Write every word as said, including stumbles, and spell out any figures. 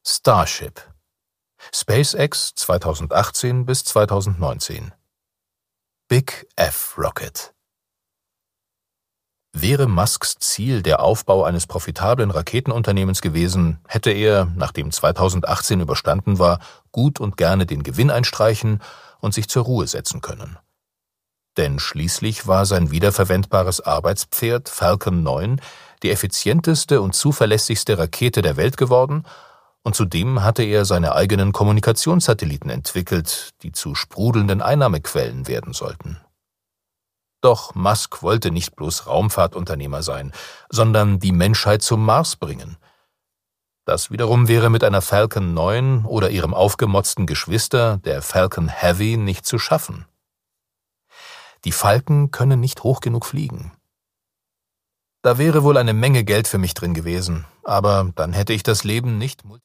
Starship. SpaceX zweitausendachtzehn bis zweitausendneunzehn. Big F Rocket. Wäre Musks Ziel der Aufbau eines profitablen Raketenunternehmens gewesen, hätte er, nachdem zweitausendachtzehn überstanden war, gut und gerne den Gewinn einstreichen und sich zur Ruhe setzen können. Denn schließlich war sein wiederverwendbares Arbeitspferd Falcon neun die effizienteste und zuverlässigste Rakete der Welt geworden, und zudem hatte er seine eigenen Kommunikationssatelliten entwickelt, die zu sprudelnden Einnahmequellen werden sollten. Doch Musk wollte nicht bloß Raumfahrtunternehmer sein, sondern die Menschheit zum Mars bringen. Das wiederum wäre mit einer Falcon neun oder ihrem aufgemotzten Geschwister, der Falcon Heavy, nicht zu schaffen. Die Falken können nicht hoch genug fliegen. Da wäre wohl eine Menge Geld für mich drin gewesen, aber dann hätte ich das Leben nicht